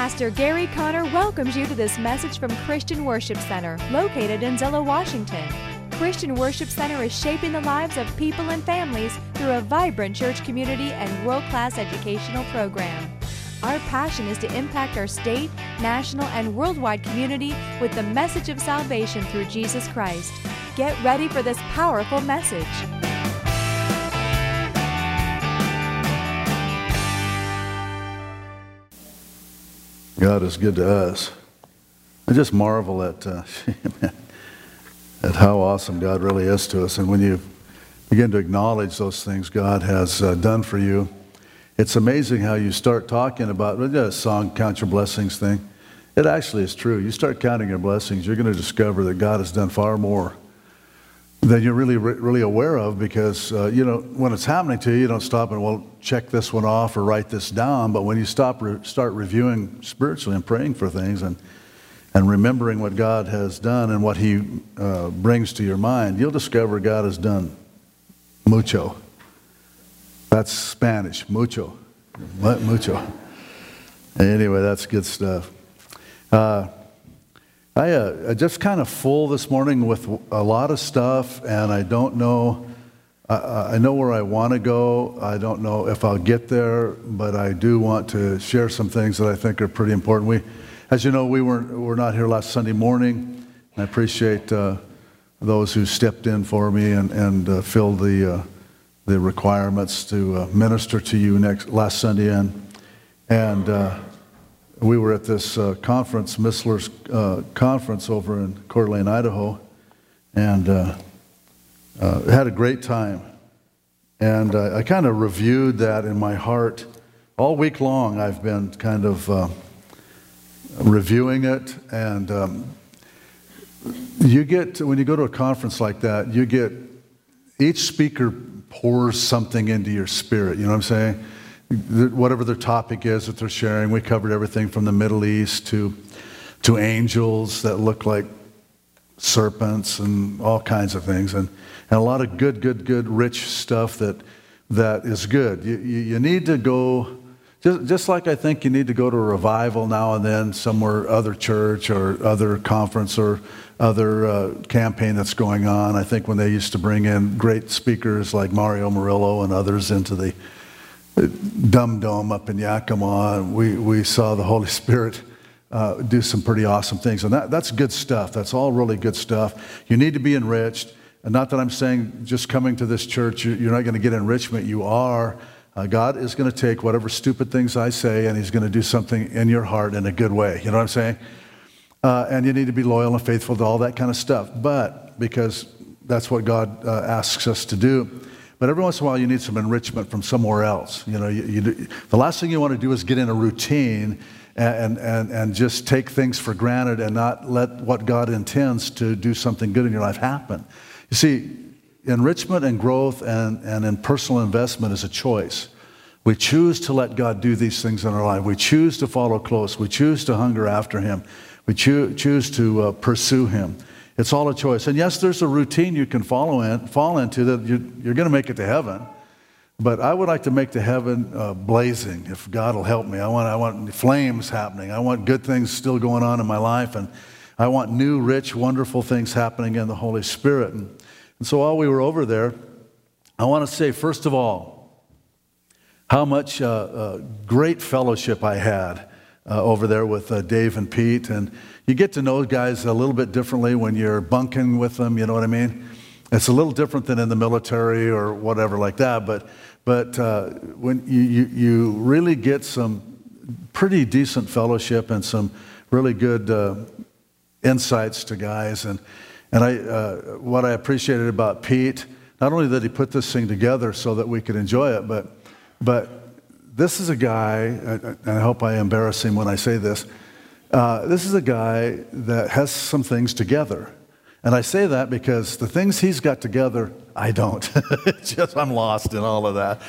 Pastor Gary Conner welcomes you to this message from Christian Worship Center, located in Zillow, Washington. Christian Worship Center is shaping the lives of people and families through a vibrant church community and world-class educational program. Our passion is to impact our state, national, and worldwide community with the message of salvation through Jesus Christ. Get ready for this powerful message. God is good to us. I just marvel at how awesome God really is to us. And when you begin to acknowledge those things God has done for you, it's amazing how you start talking about a song, Count Your Blessings thing. It actually is true. You start counting your blessings, you're going to discover that God has done far more than you're really aware of, because when it's happening to you, you don't stop and check this one off or write this down. But when you start reviewing spiritually and praying for things and remembering what God has done and what He brings to your mind, you'll discover God has done mucho. That's Spanish, mucho. What? Mucho. Anyway, that's good stuff. I just kind of full this morning with a lot of stuff, and I don't know. I know where I want to go. I don't know if I'll get there, but I do want to share some things that I think are pretty important. As you know, we were not here last Sunday morning. I appreciate those who stepped in for me and filled the requirements to minister to you last Sunday, and we were at this conference, Missler's conference over in Coeur d'Alene, Idaho, and had a great time. And I kind of reviewed that in my heart. All week long I've been kind of reviewing it, and when you go to a conference like that, each speaker pours something into your spirit, you know what I'm saying? Whatever their topic is that they're sharing. We covered everything from the Middle East to angels that look like serpents and all kinds of things, and a lot of good rich stuff that is good. You need to go, just like I think you need to go to a revival now and then somewhere, other church or other conference or other campaign that's going on. I think when they used to bring in great speakers like Mario Murillo and others into the Dum Dome up in Yakima, we saw the Holy Spirit do some pretty awesome things, and that's good stuff. That's all really good stuff. You need to be enriched, and not that I'm saying just coming to this church you're not going to get enrichment. You are. God is going to take whatever stupid things I say, and He's going to do something in your heart in a good way. You know what I'm saying? And you need to be loyal and faithful to all that kind of stuff. But because that's what God asks us to do. But every once in a while, you need some enrichment from somewhere else. You know, the last thing you want to do is get in a routine and just take things for granted and not let what God intends to do something good in your life happen. You see, enrichment and growth and in personal investment is a choice. We choose to let God do these things in our life. We choose to follow close. We choose to hunger after Him. We choose to pursue Him. It's all a choice. And yes, there's a routine you can fall into that you're going to make it to heaven. But I would like to make to heaven blazing, if God will help me. I want flames happening. I want good things still going on in my life. And I want new, rich, wonderful things happening in the Holy Spirit. And so while we were over there, I want to say, first of all, how much great fellowship I had over there with Dave and Pete. And you get to know guys a little bit differently when you're bunking with them, you know what I mean? It's a little different than in the military or whatever like that, but when you really get some pretty decent fellowship and some really good insights to guys. And what I appreciated about Pete, not only that he put this thing together so that we could enjoy it, but this is a guy, and I hope I embarrass him when I say this, this is a guy that has some things together. And I say that because the things he's got together, I don't. I'm lost in all of that.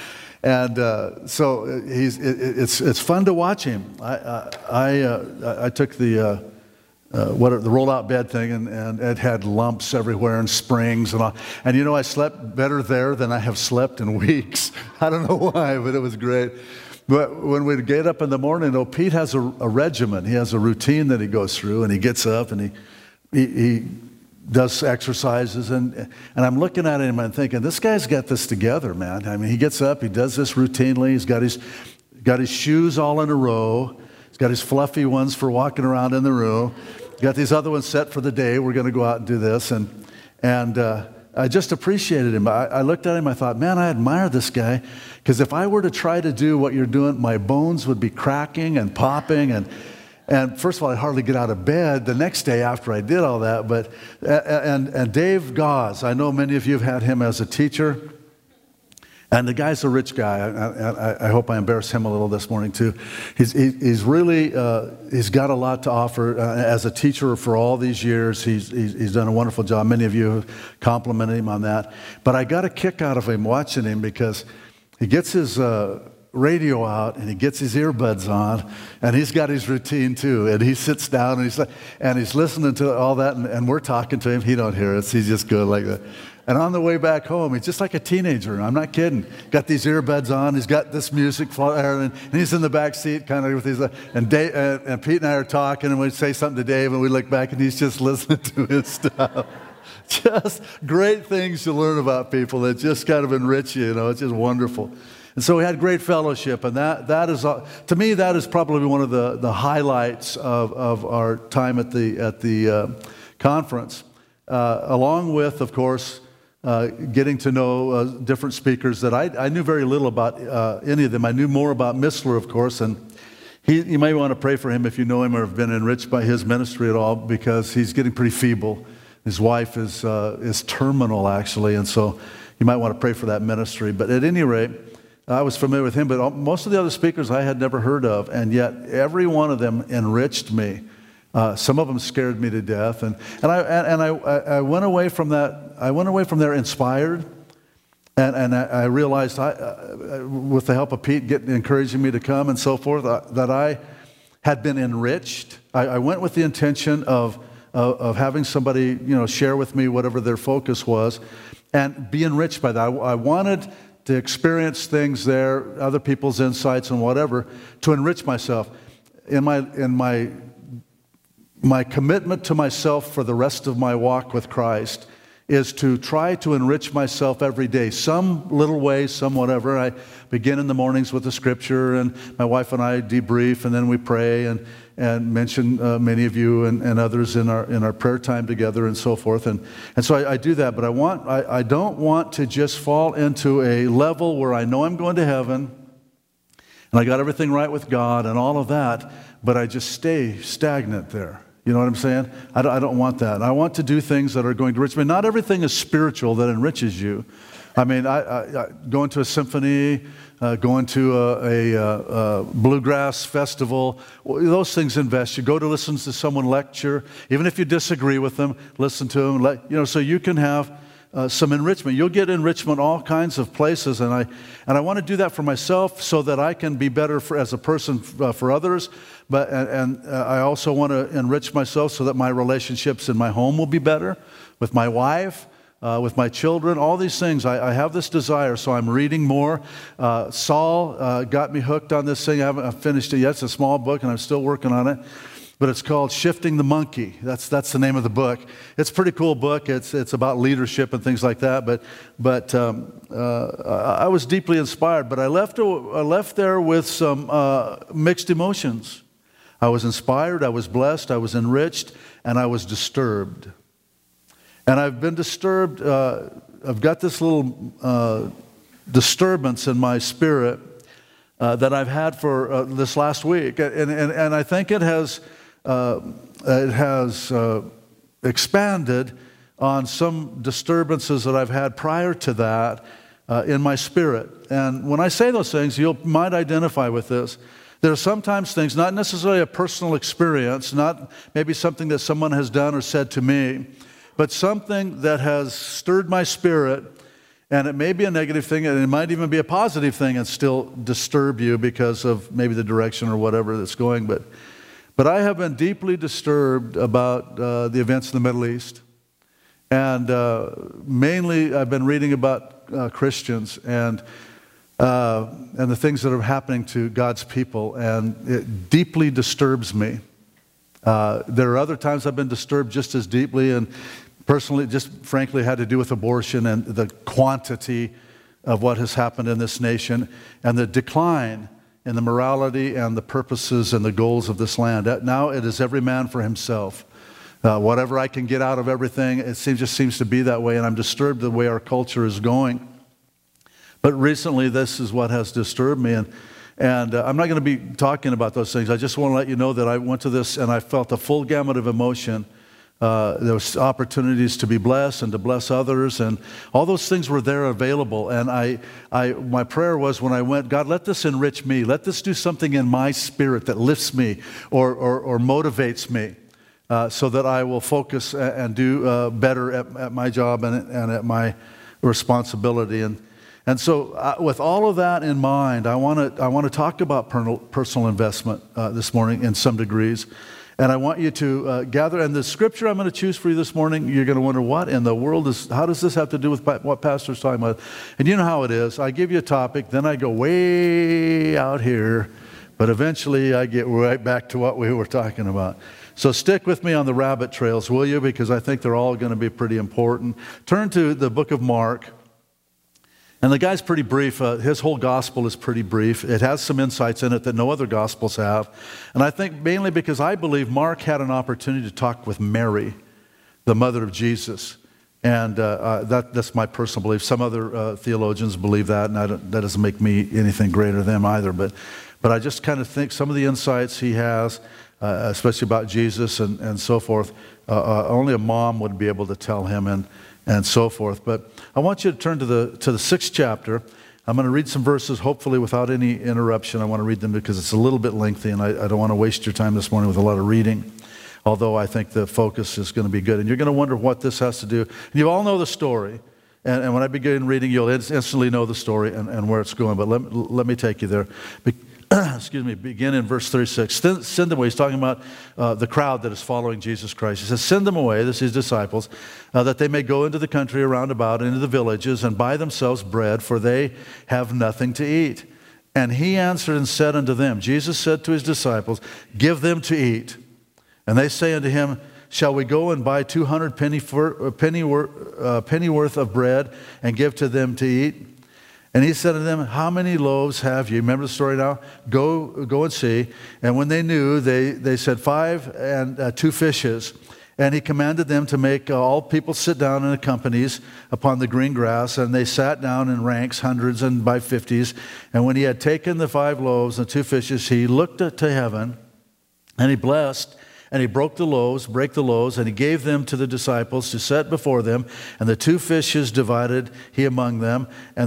And so it's fun to watch him. I took the rollout bed thing, and it had lumps everywhere and springs and all. And I slept better there than I have slept in weeks. I don't know why, but it was great. But when we get up in the morning, though, Pete has a regimen. He has a routine that he goes through, and he gets up and he does exercises. And I'm looking at him and thinking, this guy's got this together, man. I mean, he gets up, he does this routinely. He's got his shoes all in a row. He's got his fluffy ones for walking around in the room. Got these other ones set for the day. We're going to go out and do this. And I just appreciated him. I looked at him, I thought, man, I admire this guy, because if I were to try to do what you're doing, my bones would be cracking and popping, and first of all, I'd hardly get out of bed the next day after I did all that. But and Dave Gauze, I know many of you have had him as a teacher, and the guy's a rich guy. I hope I embarrass him a little this morning too. He's really he's got a lot to offer as a teacher for all these years. He's done a wonderful job. Many of you have complimented him on that. But I got a kick out of him watching him, because he gets his radio out and he gets his earbuds on, and he's got his routine too. And he sits down and he's listening to all that, and we're talking to him. He don't hear us. He's just good like that. And on the way back home, he's just like a teenager. I'm not kidding. Got these earbuds on. He's got this music flaring, and he's in the back seat, kind of with his. And Pete and I are talking, and we say something to Dave, and we look back, and he's just listening to his stuff. Just great things to learn about people that just kind of enrich you. You know, it's just wonderful. And so we had great fellowship, and that is, to me, that is probably one of the highlights of our time at the conference, along with, of course, getting to know different speakers that I knew very little about any of them. I knew more about Missler, of course, and you may want to pray for him if you know him or have been enriched by his ministry at all, because he's getting pretty feeble. His wife is terminal, actually, and so you might want to pray for that ministry. But at any rate, I was familiar with him, but most of the other speakers I had never heard of, and yet every one of them enriched me. Some of them scared me to death, and I went away from that. I went away from there inspired, and I realized, with the help of Pete encouraging me to come and so forth, that I had been enriched. I went with the intention of having somebody, share with me whatever their focus was, and be enriched by that. I wanted to experience things there, other people's insights and whatever, to enrich myself. In my commitment to myself for the rest of my walk with Christ is to try to enrich myself every day, some little way, some whatever. I begin in the mornings with the scripture, and my wife and I debrief, and then we pray and mention many of you and others in our prayer time together and so forth. And so I do that, but I don't want to just fall into a level where I know I'm going to heaven and I got everything right with God and all of that, but I just stay stagnant there. You know what I'm saying? I don't want that. I want to do things that are going to enrich me. Not everything is spiritual that enriches you. I mean, going to a symphony, going to a bluegrass festival, those things invest you. Go to listen to someone lecture, even if you disagree with them, listen to them. So you can have some enrichment. You'll get enrichment all kinds of places, and I want to do that for myself so that I can be better as a person for others. But I also want to enrich myself so that my relationships in my home will be better, with my wife, with my children, all these things. I have this desire, so I'm reading more. Saul got me hooked on this thing. I haven't finished it yet. It's a small book, and I'm still working on it. But it's called Shifting the Monkey. That's the name of the book. It's a pretty cool book. It's about leadership and things like that. But I was deeply inspired. But I left there with some mixed emotions. I was inspired, I was blessed, I was enriched, and I was disturbed. And I've been disturbed. I've got this little disturbance in my spirit that I've had for this last week, and I think it has expanded on some disturbances that I've had prior to that in my spirit. And when I say those things, you might identify with this. There are sometimes things, not necessarily a personal experience, not maybe something that someone has done or said to me, but something that has stirred my spirit, and it may be a negative thing, and it might even be a positive thing and still disturb you because of maybe the direction or whatever that's going. But I have been deeply disturbed about the events in the Middle East. And mainly I've been reading about Christians, and the things that are happening to God's people, and it deeply disturbs me. There are other times I've been disturbed just as deeply, and personally, just frankly, had to do with abortion and the quantity of what has happened in this nation and the decline in the morality and the purposes and the goals of this land. Now it is every man for himself. Whatever I can get out of everything, just seems to be that way, and I'm disturbed the way our culture is going. But recently, this is what has disturbed me, and I'm not going to be talking about those things. I just want to let you know that I went to this and I felt a full gamut of emotion. There was opportunities to be blessed and to bless others, and all those things were there available. And my prayer was when I went, God, let this enrich me. Let this do something in my spirit that lifts me or motivates me, so that I will focus and do better at my job and at my responsibility. And so with all of that in mind, I want to talk about personal investment this morning in some degrees. And I want you to gather. And the scripture I'm going to choose for you this morning, you're going to wonder, what in the world how does this have to do with what Pastor's talking about? And you know how it is. I give you a topic, then I go way out here, but eventually I get right back to what we were talking about. So stick with me on the rabbit trails, will you? Because I think they're all going to be pretty important. Turn to the book of Mark. And the guy's pretty brief. His whole gospel is pretty brief. It has some insights in it that no other gospels have. And I think mainly because I believe Mark had an opportunity to talk with Mary, the mother of Jesus. And that's my personal belief. Some other theologians believe that, and that doesn't make me anything greater than them either. But I just kind of think some of the insights he has, especially about Jesus and so forth, only a mom would be able to tell him and so forth. But I want you to turn to the 6th chapter. I'm going to read some verses, hopefully without any interruption. I want to read them because it's a little bit lengthy, and I don't want to waste your time this morning with a lot of reading, although I think the focus is going to be good. And you're going to wonder what this has to do. And you all know the story, and when I begin reading, you'll instantly know the story and where it's going. But let me take you there. Excuse me, begin in verse 36. Send them away. He's talking about the crowd that is following Jesus Christ. He says, send them away, this is his disciples, that they may go into the country around about, into the villages, and buy themselves bread, for they have nothing to eat. And he answered and said unto them, Jesus said to his disciples, give them to eat. And they say unto him, shall we go and buy 200 penny worth of bread and give to them to eat? And he said to them, how many loaves have you? Remember the story now? Go and see. And when they knew, they said 5 and 2 fishes. And he commanded them to make all people sit down in companies upon the green grass. And they sat down in ranks, hundreds and by 50s. And when he had taken the 5 loaves and 2 fishes, he looked to heaven, and he blessed. And he brake the loaves, and he gave them to the disciples to set before them. And the 2 fishes divided he among them. And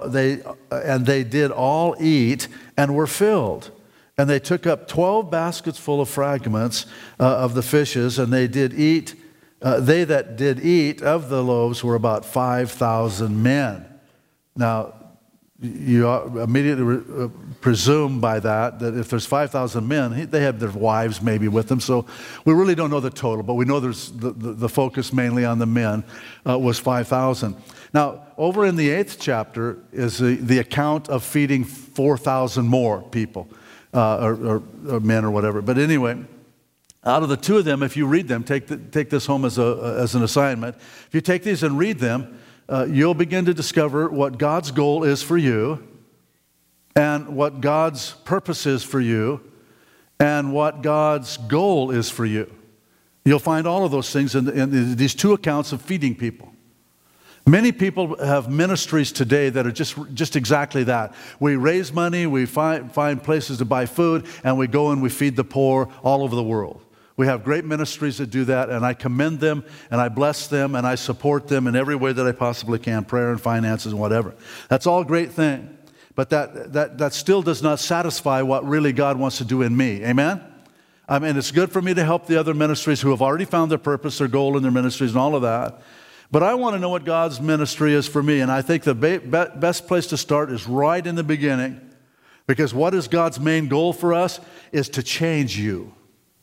they did all eat and were filled. And they took up 12 baskets full of fragments of the fishes. And they did eat. They that did eat of the loaves were about 5,000 men. Now, you immediately presume by that if there's 5,000 men, they have their wives maybe with them. So we really don't know the total, but we know there's the focus mainly on the men was 5,000. Now, over in the 8th chapter is the account of feeding 4,000 more people, or men or whatever. But anyway, out of the 2 of them, if you read them, take this home as an assignment. If you take these and read them, you'll begin to discover what God's goal is for you, and what God's purpose is for you, and what God's goal is for you. You'll find all of those things in these 2 accounts of feeding people. Many people have ministries today that are just exactly that. We raise money, we find places to buy food, and we go and we feed the poor all over the world. We have great ministries that do that, and I commend them, and I bless them, and I support them in every way that I possibly can, prayer and finances and whatever. That's all a great thing, but that still does not satisfy what really God wants to do in me. Amen? I mean, it's good for me to help the other ministries who have already found their purpose, their goal in their ministries and all of that, but I want to know what God's ministry is for me, and I think the best place to start is right in the beginning, because what is God's main goal for us is to change you.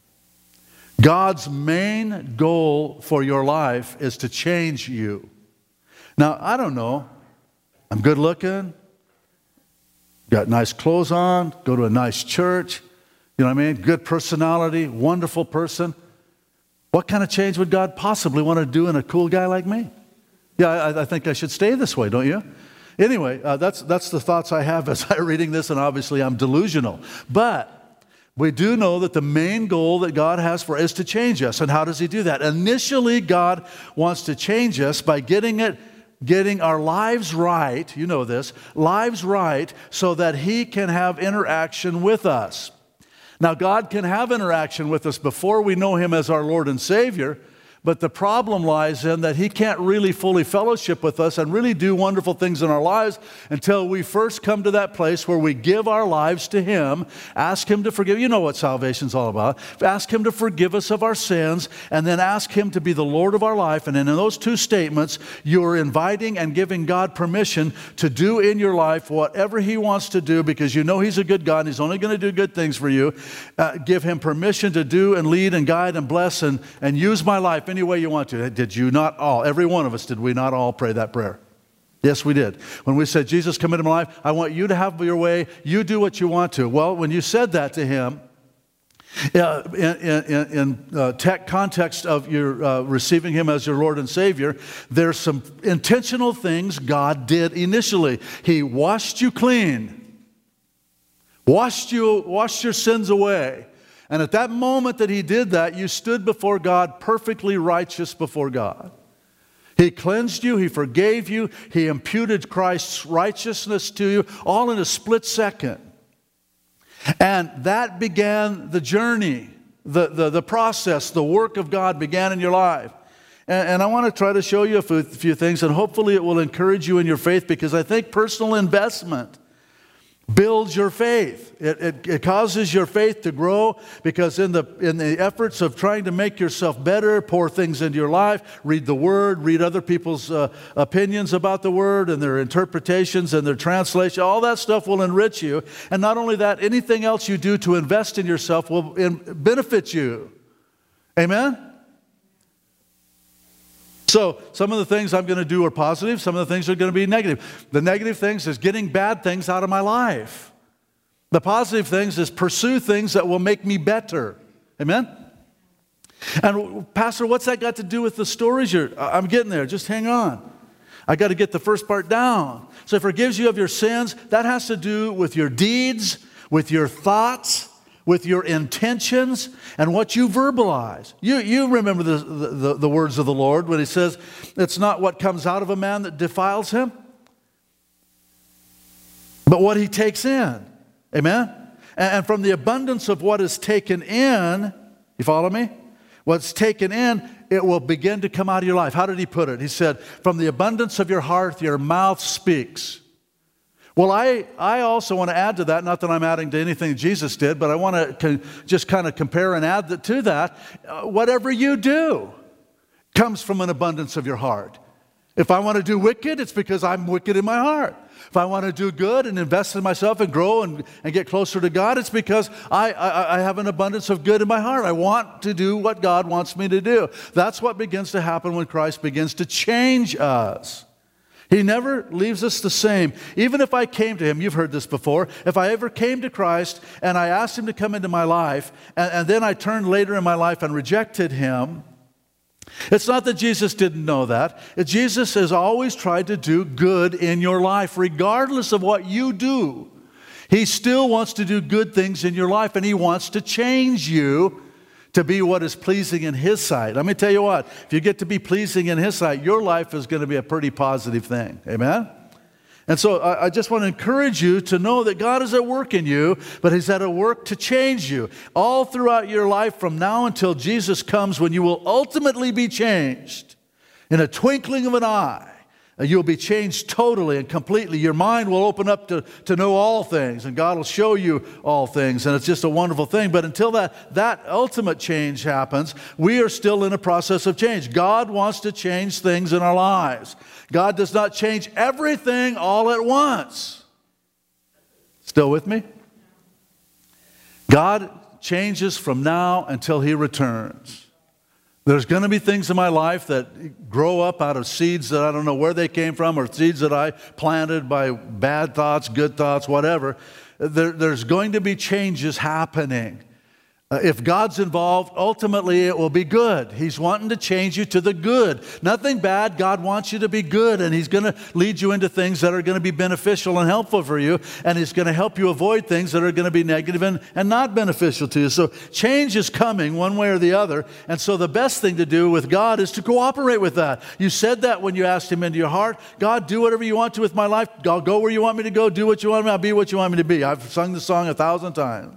God's main goal for your life is to change you. Now, I don't know. I'm good looking. got nice clothes on, go to a nice church, you know what I mean? Good personality, wonderful person. What kind of change would God possibly want to do in a cool guy like me? Yeah, I think I should stay this way, don't you? Anyway, that's the thoughts I have as I'm reading this, and obviously I'm delusional. But we do know that the main goal that God has for us is to change us. And how does He do that? Initially, God wants to change us by getting our lives right, you know this, lives right, so that He can have interaction with us. Now, God can have interaction with us before we know Him as our Lord and Savior, but the problem lies in that He can't really fully fellowship with us and really do wonderful things in our lives until we first come to that place where we give our lives to Him, ask Him to forgive. You know what salvation's all about. Ask Him to forgive us of our sins, and then ask Him to be the Lord of our life. And in those two statements, you're inviting and giving God permission to do in your life whatever He wants to do, because you know He's a good God and He's only going to do good things for you. Give Him permission to do and lead and guide and bless and use my life any way you want to. Did you not all, every one of us, did we not all pray that prayer? Yes, we did. When we said, Jesus, come into my life, I want you to have your way, you do what you want to. Well, when you said that to Him, in tech context of your receiving Him as your Lord and Savior, there's some intentional things God did initially. He washed you clean, washed your sins away. And at that moment that He did that, you stood before God perfectly righteous before God. He cleansed you, He forgave you, He imputed Christ's righteousness to you, all in a split second. And that began the journey, the process, the work of God began in your life. And I want to try to show you a few things, and hopefully it will encourage you in your faith, because I think personal investment builds your faith. It causes your faith to grow, because in the efforts of trying to make yourself better, pour things into your life, read the Word, read other people's opinions about the Word and their interpretations and their translation, all that stuff will enrich you. And not only that, anything else you do to invest in yourself will benefit you. Amen? So some of the things I'm going to do are positive. Some of the things are going to be negative. The negative things is getting bad things out of my life. The positive things is pursue things that will make me better. Amen? And Pastor, what's that got to do with the stories? I'm getting there. Just hang on. I got to get the first part down. So He forgives you of your sins. That has to do with your deeds, with your thoughts, with your intentions, and what you verbalize. You remember the words of the Lord when He says, it's not what comes out of a man that defiles him, but what he takes in. Amen? And from the abundance of what is taken in, you follow me? What's taken in, it will begin to come out of your life. How did He put it? He said, from the abundance of your heart, your mouth speaks. Well, I also want to add to that, not that I'm adding to anything Jesus did, but I want to just kind of compare and add to that. Whatever you do comes from an abundance of your heart. If I want to do wicked, it's because I'm wicked in my heart. If I want to do good and invest in myself and grow and get closer to God, it's because I have an abundance of good in my heart. I want to do what God wants me to do. That's what begins to happen when Christ begins to change us. He never leaves us the same. Even if I came to Him, you've heard this before, if I ever came to Christ and I asked Him to come into my life, and then I turned later in my life and rejected Him, it's not that Jesus didn't know that. Jesus has always tried to do good in your life, regardless of what you do. He still wants to do good things in your life, and He wants to change you to be what is pleasing in His sight. Let me tell you what, if you get to be pleasing in His sight, your life is going to be a pretty positive thing. Amen? And so I just want to encourage you to know that God is at work in you, but He's at work to change you. All throughout your life from now until Jesus comes, when you will ultimately be changed in a twinkling of an eye. You'll be changed totally and completely. Your mind will open up to know all things, and God will show you all things, and it's just a wonderful thing. But until that ultimate change happens, we are still in a process of change. God wants to change things in our lives. God does not change everything all at once. Still with me? God changes from now until He returns. There's going to be things in my life that grow up out of seeds that I don't know where they came from, or seeds that I planted by bad thoughts, good thoughts, whatever. There's going to be changes happening. If God's involved, ultimately it will be good. He's wanting to change you to the good. Nothing bad. God wants you to be good, and He's going to lead you into things that are going to be beneficial and helpful for you, and He's going to help you avoid things that are going to be negative and not beneficial to you. So change is coming one way or the other, and so the best thing to do with God is to cooperate with that. You said that when you asked Him into your heart. God, do whatever you want to with my life. I'll go where you want me to go. Do what you want me. I'll be what you want me to be. I've sung the song 1,000 times.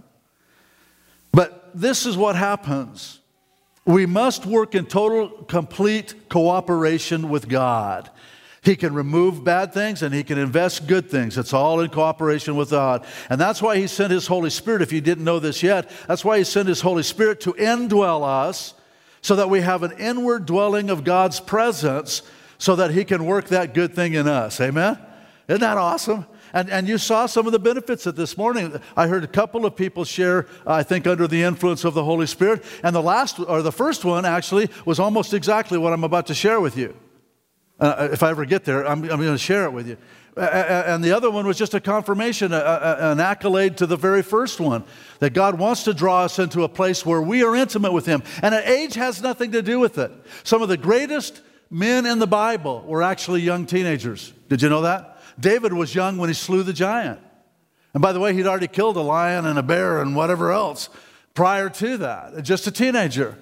But this is what happens. We must work in total, complete cooperation with God. He can remove bad things and He can invest good things. It's all in cooperation with God. And that's why He sent His Holy Spirit. If you didn't know this yet, that's why He sent His Holy Spirit to indwell us, so that we have an inward dwelling of God's presence, so that He can work that good thing in us. Amen? Isn't that awesome? And you saw some of the benefits of this morning. I heard a couple of people share, I think, under the influence of the Holy Spirit. And the first one actually was almost exactly what I'm about to share with you. If I ever get there, I'm going to share it with you. And the other one was just a confirmation, an accolade to the very first one, that God wants to draw us into a place where we are intimate with Him. And age has nothing to do with it. Some of the greatest men in the Bible were actually young teenagers. Did you know that? David was young when he slew the giant. And by the way, he'd already killed a lion and a bear and whatever else prior to that, just a teenager.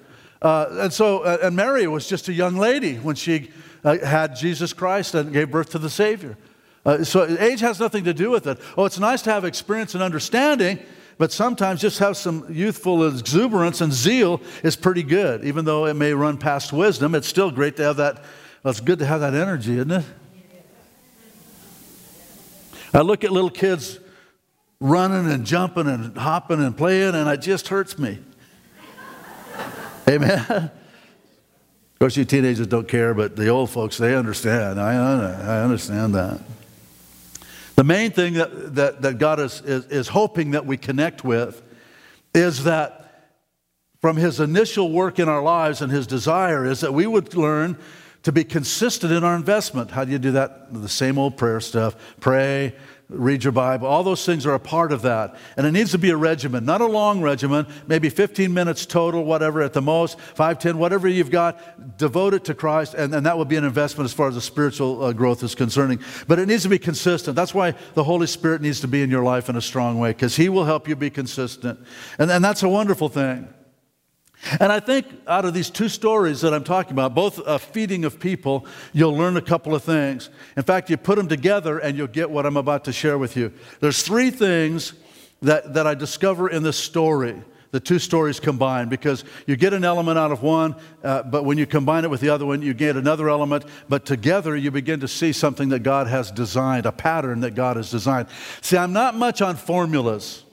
And Mary was just a young lady when she had Jesus Christ and gave birth to the Savior. So age has nothing to do with it. Oh, it's nice to have experience and understanding, but sometimes just have some youthful exuberance and zeal is pretty good. Even though it may run past wisdom, it's still great to have that. Well, it's good to have that energy, isn't it? I look at little kids running and jumping and hopping and playing, and it just hurts me. Amen? Of course, you teenagers don't care, but the old folks, they understand. I understand that. The main thing that God is hoping that we connect with is that from His initial work in our lives and His desire is that we would learn to be consistent in our investment. How do you do that? The same old prayer stuff. Pray, read your Bible. All those things are a part of that. And it needs to be a regimen, not a long regimen, maybe 15 minutes total, whatever at the most, 5, 10, whatever you've got, devote it to Christ, and that will be an investment as far as the spiritual growth is concerning. But it needs to be consistent. That's why the Holy Spirit needs to be in your life in a strong way, because He will help you be consistent. And that's a wonderful thing. And I think out of these two stories that I'm talking about, both a feeding of people, you'll learn a couple of things. In fact, you put them together and you'll get what I'm about to share with you. There's three things that I discover in this story, the two stories combined, because you get an element out of one, but when you combine it with the other one, you get another element, but together you begin to see something that God has designed, a pattern that God has designed. See, I'm not much on formulas.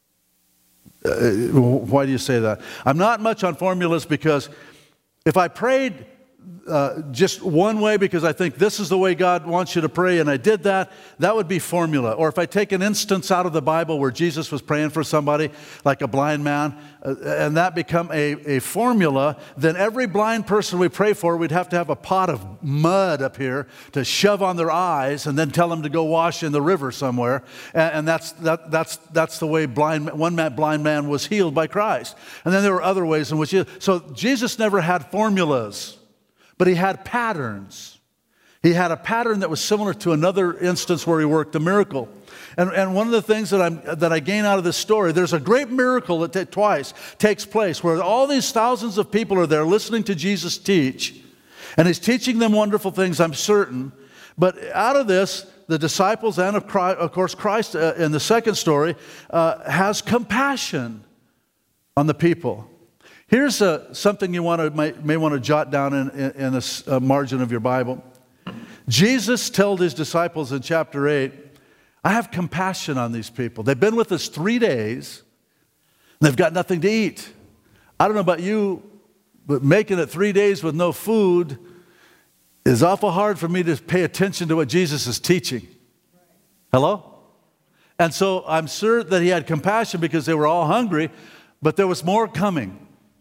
Why do you say that? I'm not much on formulas because if I prayed just one way because I think this is the way God wants you to pray and I did that, that would be formula. Or if I take an instance out of the Bible where Jesus was praying for somebody like a blind man and that become a formula, then every blind person we pray for, we'd have to have a pot of mud up here to shove on their eyes and then tell them to go wash in the river somewhere. And that's the way one blind man was healed by Christ. And then there were other ways in which so Jesus never had formulas. But He had patterns. He had a pattern that was similar to another instance where He worked a miracle. And one of the things that I gain out of this story, there's a great miracle that twice takes place where all these thousands of people are there listening to Jesus teach. And He's teaching them wonderful things, I'm certain. But out of this, the disciples and of course Christ in the second story has compassion on the people. Here's something you may want to jot down in a margin of your Bible. Jesus told His disciples in chapter 8, I have compassion on these people. They've been with us 3 days, and they've got nothing to eat. I don't know about you, but making it 3 days with no food is awful hard for me to pay attention to what Jesus is teaching. Hello? And so I'm sure that He had compassion because they were all hungry, but there was more coming.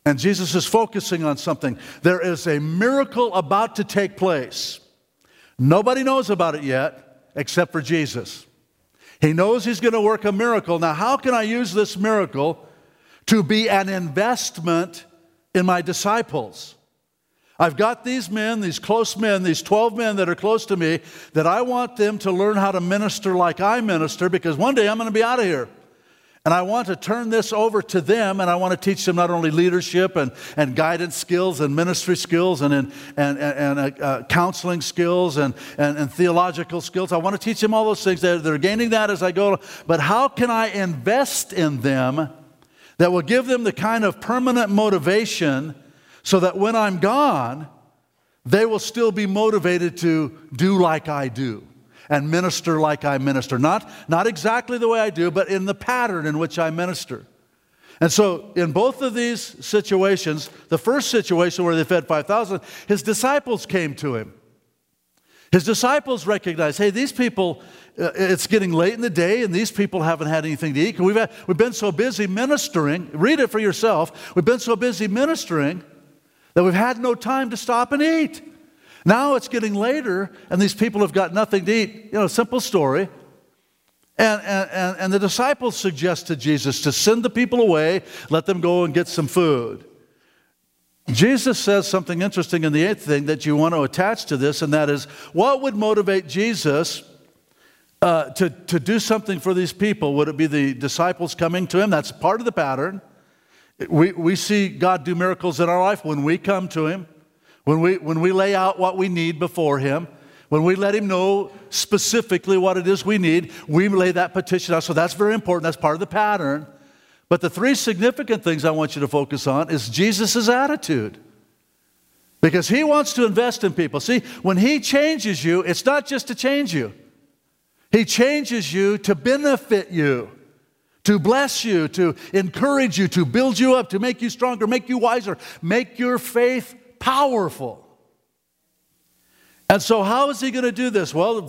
And Jesus is focusing on something. There is a miracle about to take place. Nobody knows about it yet except for Jesus. He knows he's going to work a miracle. Now, how can I use this miracle to be an investment in my disciples? I've got these men, these close men, these 12 men that are close to me, that I want them to learn how to minister like I minister, because one day I'm going to be out of here. And I want to turn this over to them, and I want to teach them not only leadership and guidance skills and ministry skills and counseling skills and theological skills. I want to teach them all those things. They're gaining that as I go. But how can I invest in them that will give them the kind of permanent motivation so that when I'm gone, they will still be motivated to do like I do and minister like I minister. Not exactly the way I do, but in the pattern in which I minister. And so in both of these situations, the first situation where they fed 5,000, his disciples came to him. His disciples recognized, hey, these people, it's getting late in the day, and these people haven't had anything to eat. We've been so busy ministering. Read it for yourself. We've been so busy ministering that we've had no time to stop and eat. Now it's getting later, and these people have got nothing to eat. You know, simple story. And the disciples suggest to Jesus to send the people away, let them go and get some food. Jesus says something interesting in the 8th thing that you want to attach to this, and that is, what would motivate Jesus to do something for these people? Would it be the disciples coming to him? That's part of the pattern. We see God do miracles in our life when we come to him, when we lay out what we need before him, when we let him know specifically what it is we need, we lay that petition out. So that's very important. That's part of the pattern. But the 3 significant things I want you to focus on is Jesus' attitude. Because he wants to invest in people. See, when he changes you, it's not just to change you. He changes you to benefit you, to bless you, to encourage you, to build you up, to make you stronger, make you wiser, make your faith powerful. And so how is he going to do this? Well,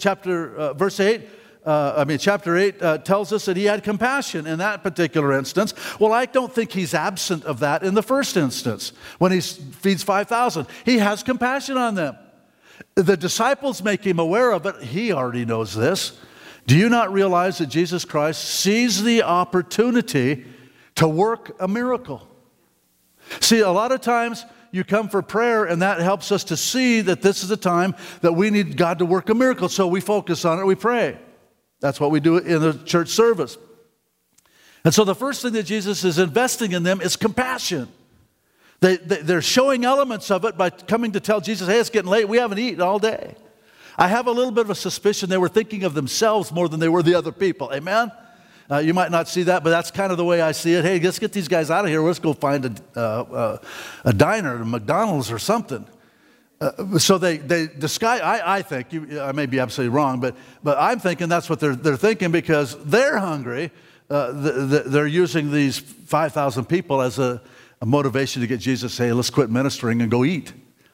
chapter 8 tells us that he had compassion in that particular instance. Well, I don't think he's absent of that in the first instance when he feeds 5,000. He has compassion on them. The disciples make him aware of it. He already knows this. Do you not realize that Jesus Christ sees the opportunity to work a miracle? See, a lot of times you come for prayer, and that helps us to see that this is a time that we need God to work a miracle. So we focus on it, we pray. That's what we do in the church service. And so the first thing that Jesus is investing in them is compassion. They're showing elements of it by coming to tell Jesus, hey, it's getting late, we haven't eaten all day. I have a little bit of a suspicion they were thinking of themselves more than they were the other people. Amen? You might not see that, but that's kind of the way I see it. Hey, let's get these guys out of here. Let's go find a diner, a McDonald's or something. So they disguise. I think I may be absolutely wrong, but I'm thinking that's what they're thinking, because they're hungry. They're using these 5,000 people as a motivation to get Jesus to say, let's quit ministering and go eat.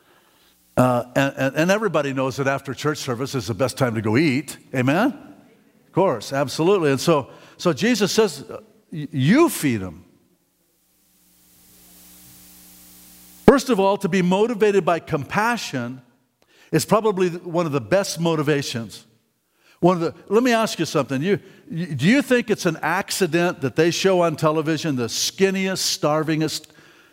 And everybody knows that after church service is the best time to go eat. Amen? Of course, absolutely. And so Jesus says, you feed them. First of all, to be motivated by compassion is probably one of the best motivations. Let me ask you something. Do you think it's an accident that they show on television the skinniest, starvingest,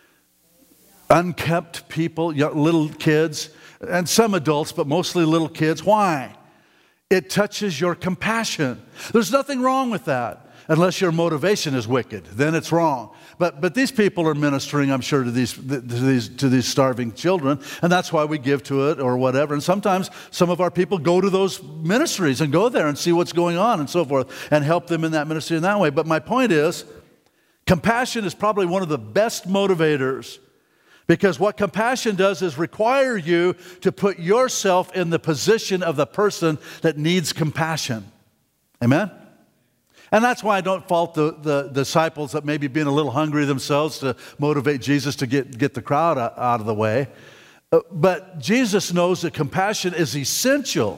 unkept people, little kids, and some adults, but mostly little kids? Why? It touches your compassion. There's nothing wrong with that, unless your motivation is wicked. Then it's wrong. But these people are ministering, I'm sure, to these starving children, and that's why we give to it or whatever. And sometimes some of our people go to those ministries and go there and see what's going on and so forth and help them in that ministry in that way. But my point is, compassion is probably one of the best motivators, because what compassion does is require you to put yourself in the position of the person that needs compassion. Amen? And that's why I don't fault the disciples that maybe being a little hungry themselves to motivate Jesus to get the crowd out of the way. But Jesus knows that compassion is essential.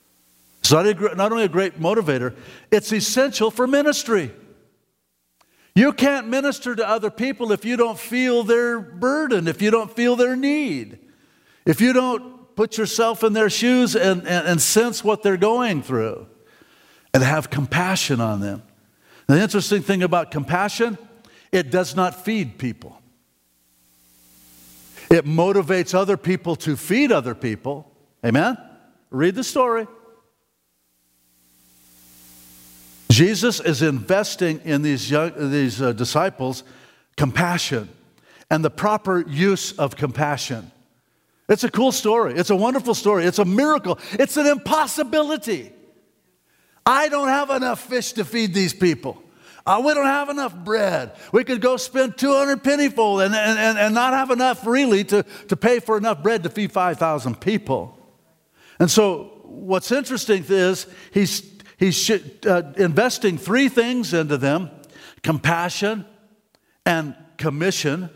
It's not only a great motivator, it's essential for ministry. You can't minister to other people if you don't feel their burden, if you don't feel their need, if you don't put yourself in their shoes and sense what they're going through and have compassion on them. The interesting thing about compassion, it does not feed people. It motivates other people to feed other people. Amen? Read the story. Jesus is investing in these disciples compassion and the proper use of compassion. It's a cool story. It's a wonderful story. It's a miracle. It's an impossibility. I don't have enough fish to feed these people. We don't have enough bread. We could go spend 200 pennyfold and not have enough really to pay for enough bread to feed 5,000 people. And so what's interesting is he's investing three things into them: compassion and commission.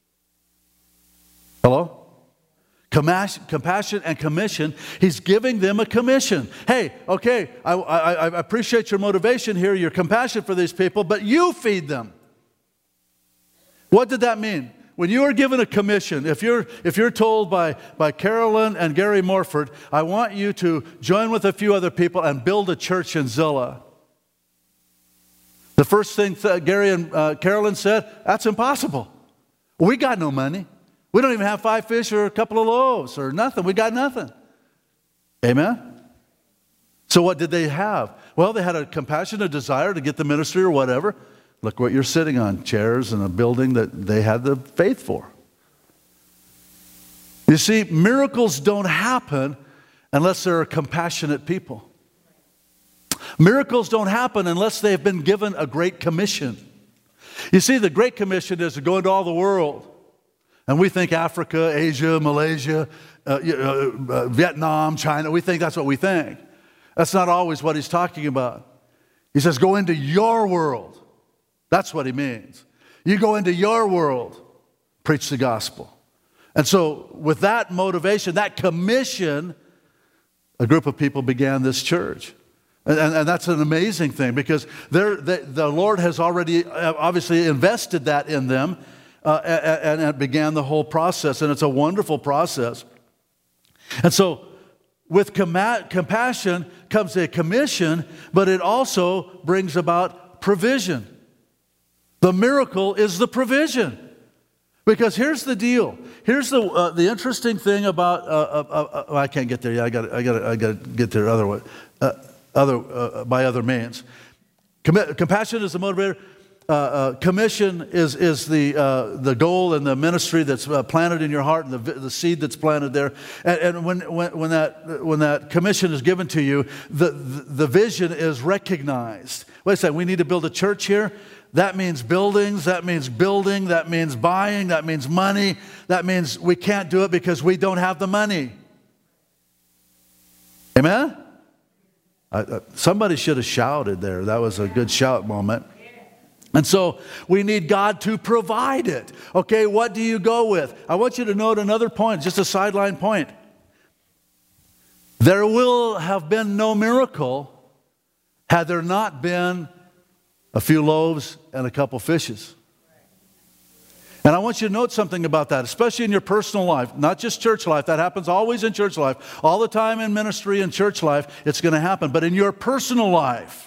Hello? Compassion and commission. He's giving them a commission. Hey, okay, I appreciate your motivation here, your compassion for these people, but you feed them. What did that mean? When you are given a commission, if you're told by Carolyn and Gary Morford, I want you to join with a few other people and build a church in Zillah. The first thing Gary and Carolyn said, that's impossible. We got no money. We don't even have 5 fish or a couple of loaves or nothing. We got nothing. Amen? So what did they have? Well, they had a compassion, a desire to get the ministry or whatever. Look what you're sitting on, chairs in a building that they had the faith for. You see, miracles don't happen unless there are compassionate people. Miracles don't happen unless they have been given a great commission. You see, the Great Commission is to go into all the world. And we think Africa, Asia, Malaysia, Vietnam, China, we think that's what we think. That's not always what he's talking about. He says, go into your world. That's what he means. You go into your world, preach the gospel. And so with that motivation, that commission, a group of people began this church. And that's an amazing thing because the Lord has already obviously invested that in them. And it began the whole process, and it's a wonderful process. And so with compassion comes a commission, but it also brings about provision. The miracle is the provision. Because here's the deal. Here's the interesting thing about I can't get there. Yeah, I got to get there other way, by other means. Compassion is the motivator. Commission is the goal and the ministry that's planted in your heart and the seed that's planted there. And when that commission is given to you, the vision is recognized. Wait a second, we need to build a church here. That means buildings, that means building, that means buying, that means money. That means we can't do it because we don't have the money. Amen? Somebody should have shouted there. That was a good shout moment. And so we need God to provide it. Okay, what do you go with? I want you to note another point, just a sideline point. There will have been no miracle had there not been a few loaves and a couple fishes. And I want you to note something about that, especially in your personal life, not just church life. That happens always in church life. All the time in ministry and church life, it's going to happen. But in your personal life,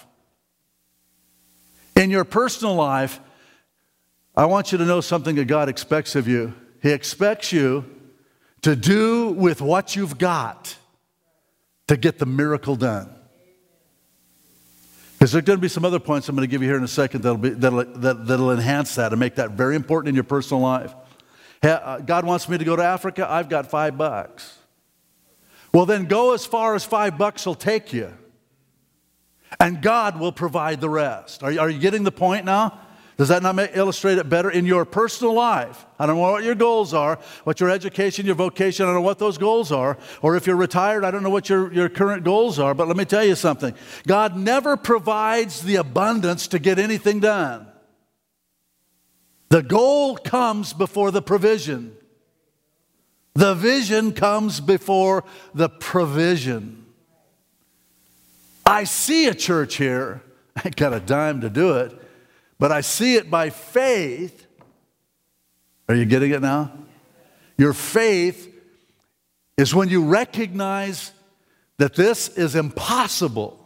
I want you to know something that God expects of you. He expects you to do with what you've got to get the miracle done. Because there are going to be some other points I'm going to give you here in a second that'll enhance that and make that very important in your personal life. God wants me to go to Africa. I've got $5. Well, then go as far as $5 will take you. And God will provide the rest. Are you getting the point now? Does that not illustrate it better in your personal life? I don't know what your goals are, what your education, your vocation, I don't know what those goals are. Or if you're retired, I don't know what your current goals are. But let me tell you something. God never provides the abundance to get anything done. The goal comes before the provision. The vision comes before the provision. I see a church here. I ain't got a dime to do it. but I see it by faith. Are you getting it now? Your faith is when you recognize that this is impossible.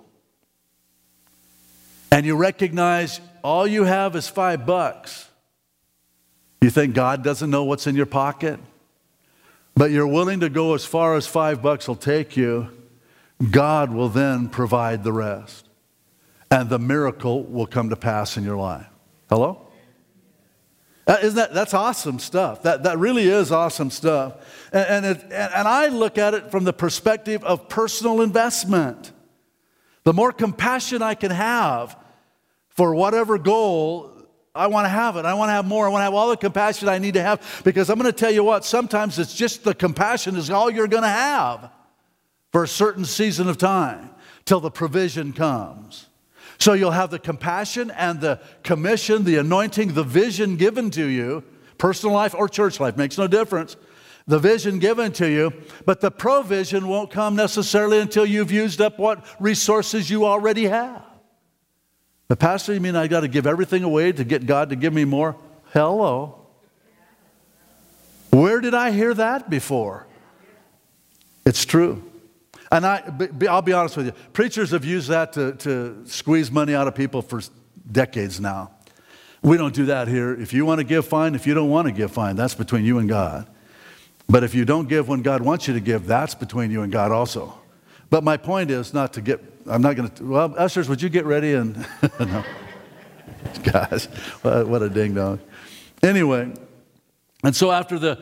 And you recognize all you have is $5. You think God doesn't know what's in your pocket? But you're willing to go as far as $5 will take you. God will then provide the rest. And the miracle will come to pass in your life. Hello? That's awesome stuff. That really is awesome stuff. And I look at it from the perspective of personal investment. The more compassion I can have for whatever goal, I want to have it. I want to have more. I want to have all the compassion I need to have, because I'm going to tell you what, sometimes it's just the compassion is all you're going to have for a certain season of time till the provision comes. So you'll have the compassion and the commission, the anointing, the vision given to you, personal life or church life, makes no difference. The vision given to you, but the provision won't come necessarily until you've used up what resources you already have. But Pastor, you mean I got to give everything away to get God to give me more? Hello. Where did I hear that before? It's true. And I'll be honest with you. Preachers have used that to squeeze money out of people for decades now. We don't do that here. If you want to give, fine. If you don't want to give, fine. That's between you and God. But if you don't give when God wants you to give, that's between you and God also. But my point is not to get, I'm not going to, well, ushers, would you get ready? And, no. Gosh, what a ding dong. Anyway, and so after the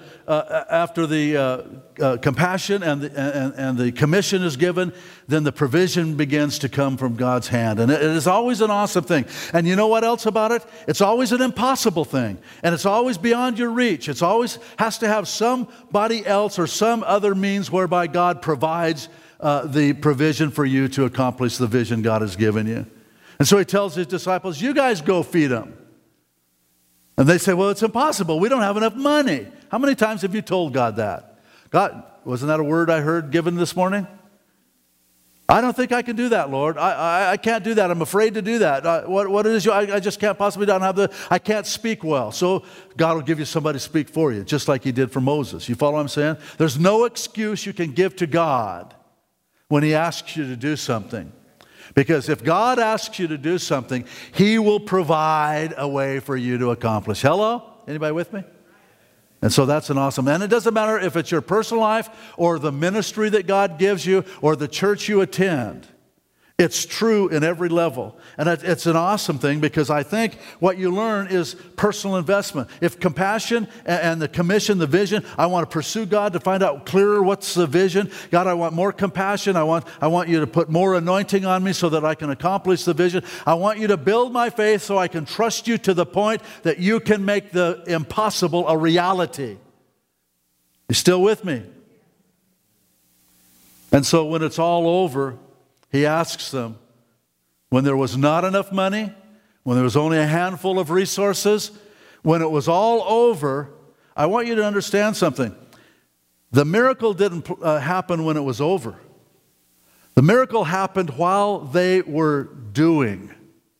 compassion and the commission is given, then the provision begins to come from God's hand. And it is always an awesome thing. And you know what else about it? It's always an impossible thing. And it's always beyond your reach. It's always has to have somebody else or some other means whereby God provides the provision for you to accomplish the vision God has given you. And so he tells his disciples, you guys go feed them. And they say, well, it's impossible. We don't have enough money. How many times have you told God that? God, wasn't that a word I heard given this morning? I don't think I can do that, Lord. I can't do that. I'm afraid to do that. What it is, I just can't possibly don't have I can't speak well. So God will give you somebody to speak for you, just like he did for Moses. You follow what I'm saying? There's no excuse you can give to God when he asks you to do something. Because if God asks you to do something, he will provide a way for you to accomplish. Hello? Anybody with me? And so that's an awesome, and it doesn't matter if it's your personal life or the ministry that God gives you or the church you attend. It's true in every level. And it's an awesome thing, because I think what you learn is personal investment. If compassion and the commission, the vision, I want to pursue God to find out clearer what's the vision. God, I want more compassion. I want you to put more anointing on me so that I can accomplish the vision. I want you to build my faith so I can trust you to the point that you can make the impossible a reality. You still with me? And so when it's all over, he asks them, when there was not enough money, when there was only a handful of resources, when it was all over, I want you to understand something. The miracle didn't happen when it was over. The miracle happened while they were doing.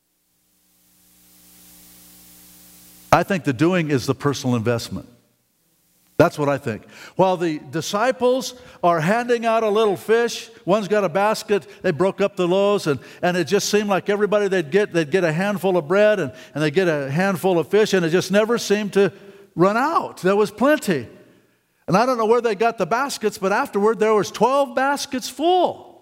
I think the doing is the personal investment. That's what I think. While the disciples are handing out a little fish, one's got a basket, they broke up the loaves, and it just seemed like everybody they'd get a handful of bread and they'd get a handful of fish, and it just never seemed to run out. There was plenty. And I don't know where they got the baskets, but afterward there was 12 baskets full.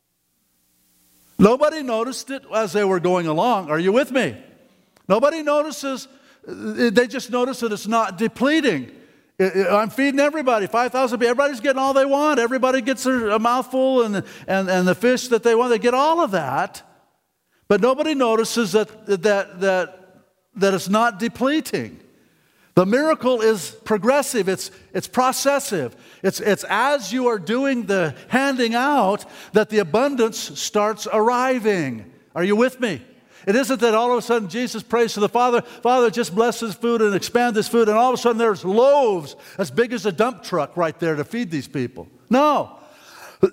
Nobody noticed it as they were going along. Are you with me? Nobody notices. They just notice that it's not depleting. I'm feeding everybody, 5,000 people. Everybody's getting all they want. Everybody gets a mouthful and the fish that they want. They get all of that. But nobody notices that it's not depleting. The miracle is progressive. It's processive. It's as you are doing the handing out that the abundance starts arriving. Are you with me? It isn't that all of a sudden Jesus prays to the Father, Father, just bless this food and expand this food, and all of a sudden there's loaves as big as a dump truck right there to feed these people. No.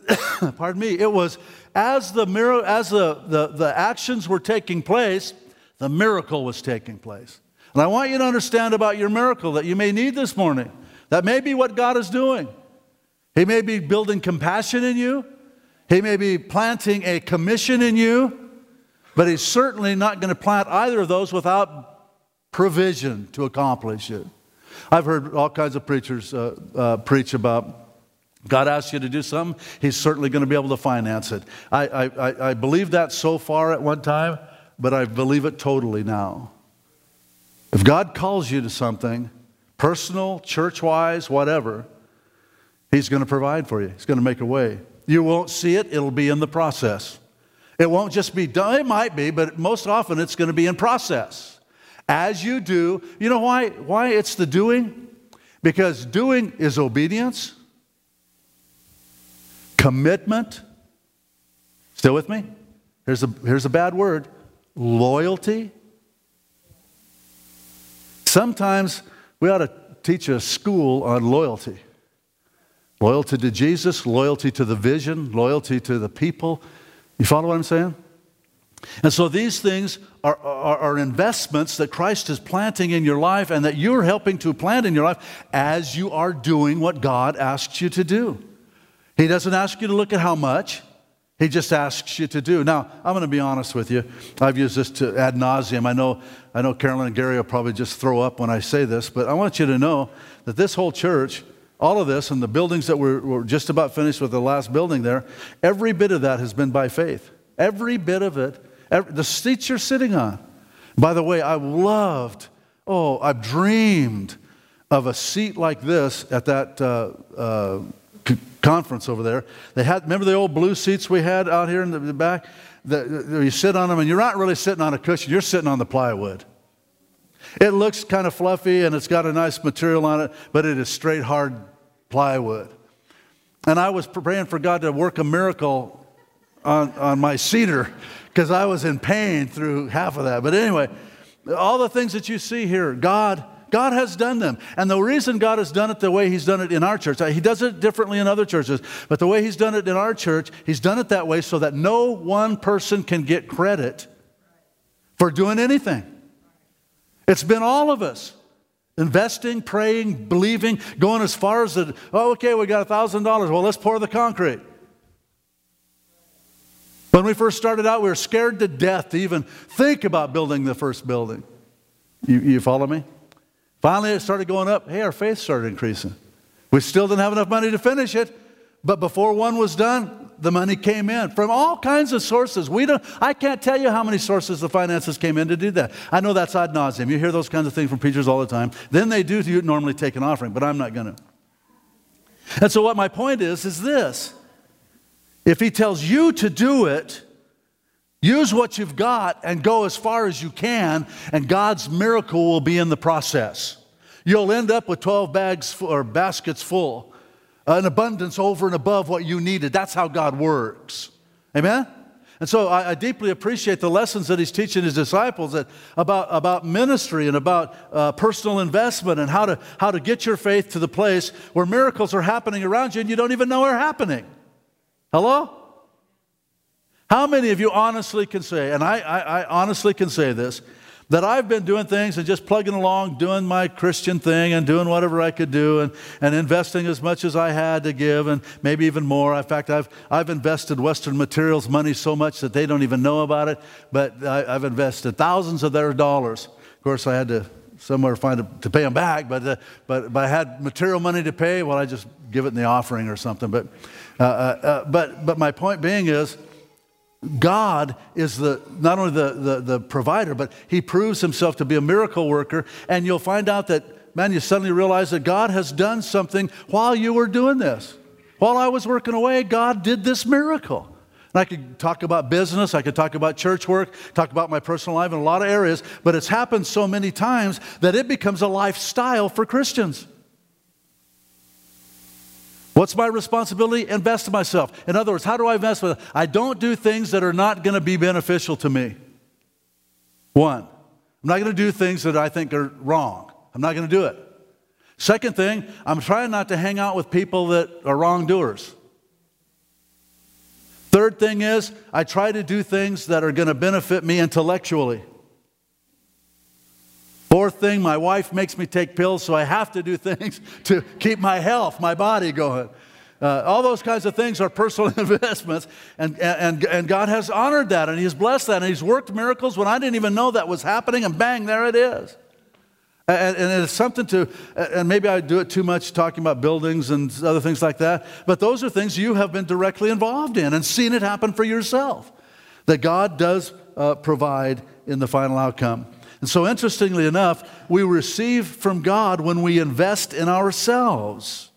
Pardon me. It was as the actions were taking place, The miracle was taking place. And I want you to understand about your miracle that you may need this morning. That may be what God is doing. He may be building compassion in you. He may be planting a commission in you. But He's certainly not going to plant either of those without provision to accomplish it. I've heard all kinds of preachers preach about God asks you to do something, He's certainly going to be able to finance it. I believed that so far at one time, but I believe it totally now. If God calls you to something, personal, church-wise, whatever, He's going to provide for you. He's going to make a way. You won't see it. It'll be in the process. It won't just be done. It might be, but most often it's going to be in process. As you do, you know why it's the doing? Because doing is obedience, commitment. Still with me? Here's a bad word. Loyalty. Sometimes we ought to teach a school on loyalty. Loyalty to Jesus, loyalty to the vision, loyalty to the people. You follow what I'm saying? And so these things are investments that Christ is planting in your life and that you're helping to plant in your life as you are doing what God asks you to do. He doesn't ask you to look at how much. He just asks you to do. Now, I'm going to be honest with you. I've used this to ad nauseum. I know Carolyn and Gary will probably just throw up when I say this, but I want you to know that this whole church, all of this and the buildings that we're just about finished with, the last building there, every bit of that has been by faith. Every bit of it. The seats you're sitting on. By the way, I've dreamed of a seat like this at that conference over there. Remember the old blue seats we had out here in the back? You sit on them and you're not really sitting on a cushion, you're sitting on the plywood. It looks kind of fluffy and it's got a nice material on it, but it is straight hard plywood. And I was praying for God to work a miracle on my cedar because I was in pain through half of that. But anyway, all the things that you see here, God has done them. And the reason God has done it the way He's done it in our church, He does it differently in other churches, but the way He's done it in our church, He's done it that way so that no one person can get credit for doing anything. It's been all of us. Investing, praying, believing, going as far as we got $1,000. Well, let's pour the concrete. When we first started out, we were scared to death to even think about building the first building. You follow me? Finally, it started going up. Hey, our faith started increasing. We still didn't have enough money to finish it, but before one was done, the money came in from all kinds of sources. I can't tell you how many sources the finances came in to do that. I know that's ad nauseum. You hear those kinds of things from preachers all the time. Then they do normally take an offering, but I'm not going to. And so what my point is this. If He tells you to do it, use what you've got and go as far as you can, and God's miracle will be in the process. You'll end up with 12 bags or baskets full, an abundance over and above what you needed. That's how God works. Amen? And so I deeply appreciate the lessons that He's teaching His disciples about ministry and about personal investment and how to get your faith to the place where miracles are happening around you and you don't even know they're happening. Hello? How many of you honestly can say, and I honestly can say this, that I've been doing things and just plugging along, doing my Christian thing and doing whatever I could do and investing as much as I had to give and maybe even more. In fact, I've invested Western Materials money so much that they don't even know about it, but I've invested thousands of their dollars. Of course, I had to somewhere find to pay them back, but I had material money to pay, well, I just give it in the offering or something. But my point being is, God is not only the provider, but He proves Himself to be a miracle worker. And you'll find out that, man, you suddenly realize that God has done something while you were doing this. While I was working away, God did this miracle. And I could talk about business, I could talk about church work, talk about my personal life in a lot of areas, but it's happened so many times that it becomes a lifestyle for Christians. What's my responsibility? Invest in myself. In other words, how do I invest in myself? I don't do things that are not going to be beneficial to me. One, I'm not going to do things that I think are wrong. I'm not going to do it. Second thing, I'm trying not to hang out with people that are wrongdoers. Third thing is, I try to do things that are going to benefit me intellectually. thing, my wife makes me take pills, so I have to do things to keep my health, my body going. All those kinds of things are personal investments, and God has honored that, and He's blessed that, and He's worked miracles when I didn't even know that was happening, and bang, there it is. And it's something to, and maybe I do it too much talking about buildings and other things like that, but those are things you have been directly involved in and seen it happen for yourself, that God does provide in the final outcome. And so interestingly enough, we receive from God when we invest in ourselves.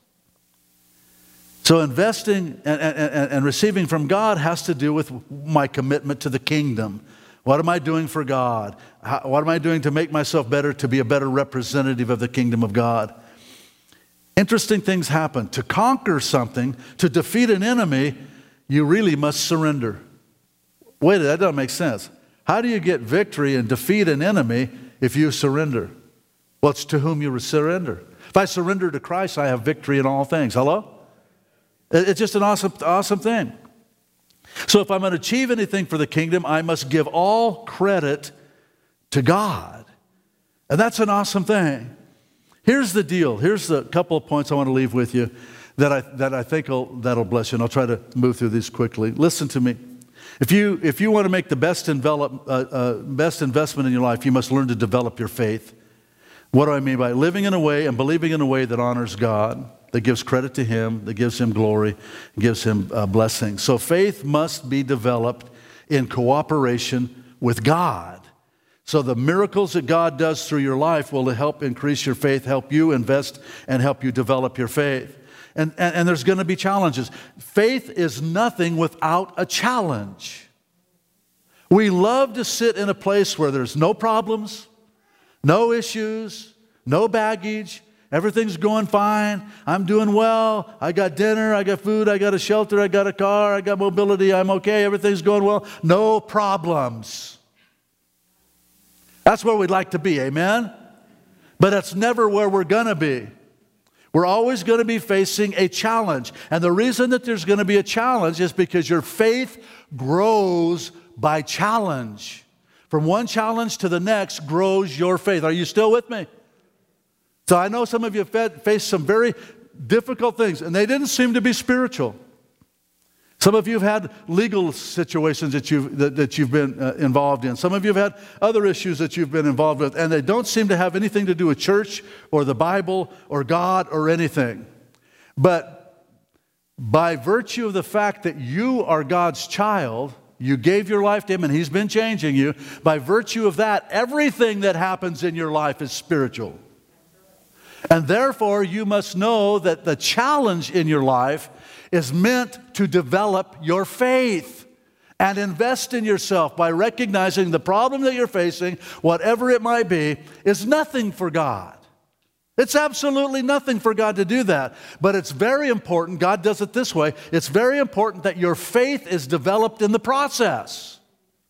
So investing and receiving from God has to do with my commitment to the kingdom. What am I doing for God? What am I doing to make myself better, to be a better representative of the kingdom of God? Interesting things happen. To conquer something, to defeat an enemy, you really must surrender. Wait, that doesn't make sense. How do you get victory and defeat an enemy if you surrender? Well, it's to whom you surrender. If I surrender to Christ, I have victory in all things. Hello? It's just an awesome thing. So if I'm going to achieve anything for the kingdom, I must give all credit to God. And that's an awesome thing. Here's the deal. Here's a couple of points I want to leave with you that I think that'll bless you. And I'll try to move through these quickly. Listen to me. If you want to make the best investment in your life, you must learn to develop your faith. What do I mean by living in a way and believing in a way that honors God, that gives credit to Him, that gives Him glory, gives Him blessing. So faith must be developed in cooperation with God. So the miracles that God does through your life will help increase your faith, help you invest, and help you develop your faith. And there's going to be challenges. Faith is nothing without a challenge. We love to sit in a place where there's no problems, no issues, no baggage. Everything's going fine. I'm doing well. I got dinner. I got food. I got a shelter. I got a car. I got mobility. I'm okay. Everything's going well. No problems. That's where we'd like to be. Amen? But that's never where we're going to be. We're always going to be facing a challenge. And the reason that there's going to be a challenge is because your faith grows by challenge. From one challenge to the next grows your faith. Are you still with me? So I know some of you have faced some very difficult things, and they didn't seem to be spiritual. Some of you have had legal situations that you've been involved in. Some of you have had other issues that you've been involved with, and they don't seem to have anything to do with church or the Bible or God or anything. But by virtue of the fact that you are God's child, you gave your life to Him and He's been changing you, by virtue of that, everything that happens in your life is spiritual. And therefore, you must know that the challenge in your life is meant to develop your faith and invest in yourself by recognizing the problem that you're facing, whatever it might be, is nothing for God. It's absolutely nothing for God to do that. But it's very important, God does it this way, it's very important that your faith is developed in the process.